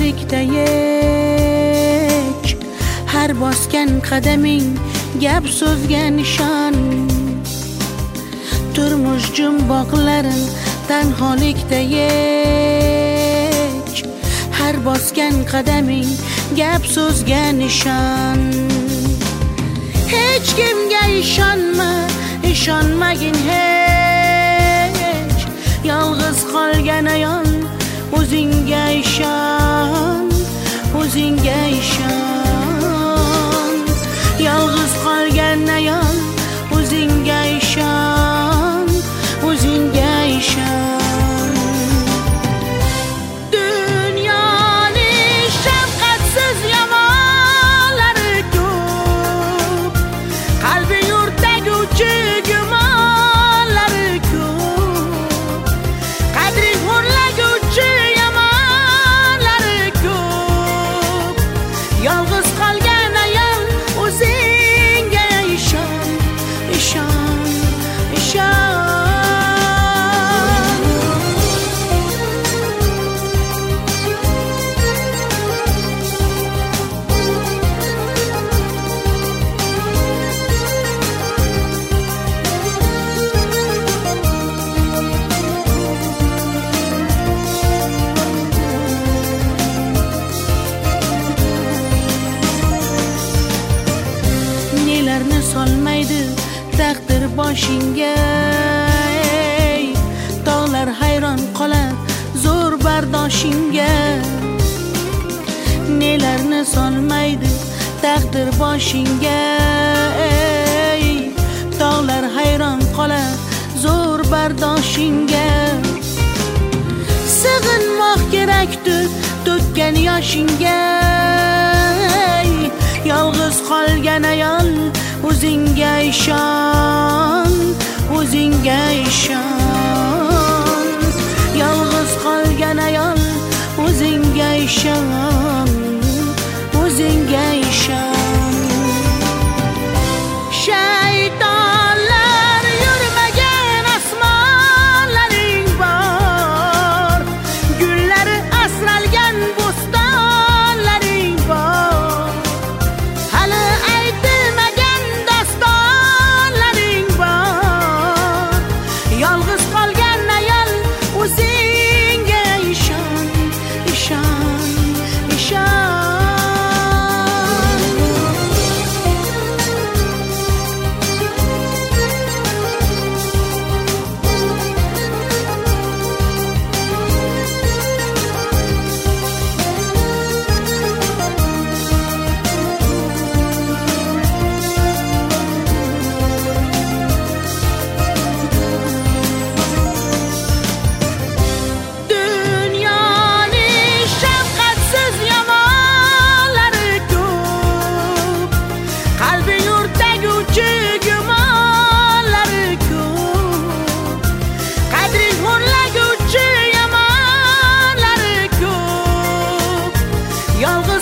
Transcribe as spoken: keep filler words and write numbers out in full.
tenholikdayek, har bosgan qadaming gap so'zga nishon. Turmush jumboqlarim tenholikdayek, har bosgan qadaming gap so'zga nishon. Hech kimga ishonma, ishonmagin hech. Yolg'iz qolgan ayol, o'zingga ishon, o'zingga ishon. Yolg'iz qolgan ayol, o'zingga ishon, o'zingga ishon. Dunyoning shafqatsiz yomonlari ko'p, qalbi yurtaguvchi gumonlari ko'p, qadri xo'rlaguvchi yomonlari ko'p. Yolg'iz qolgan ayol, o'zingga ishon, ishon, ishon. Nelarni solmaydi taqdir boshingga, ey, tog'lar hayron qolar zo'r bardoshingga. Nelarni solmaydi taqdir boshingga, ey, tog'lar hayron qolar zo'r bardoshingga. Sig'inmoq kerakdir to'kkan yoshingga, ey, yolg'iz qolgan ayol, o'zingga ishon, o'zingga ishon. Yolg'iz qolgan ayol, o'zingga ishon, o'zingga ishon. Shaytonlar yurmagan osmonlaring bor, gullari asralgan bo'stonlaring bor, hali aytilmagan dostonlaring bor. Yolg'iz qolgan ayol, o'zingga ishon, ishon, ishon. Dunyoning shafqatsiz yomonlari ko'p, qalbi yurtaguvchi gumonlari ko'p, qadri xo'rlaguvchi yomonlari ko'p. Yolg'iz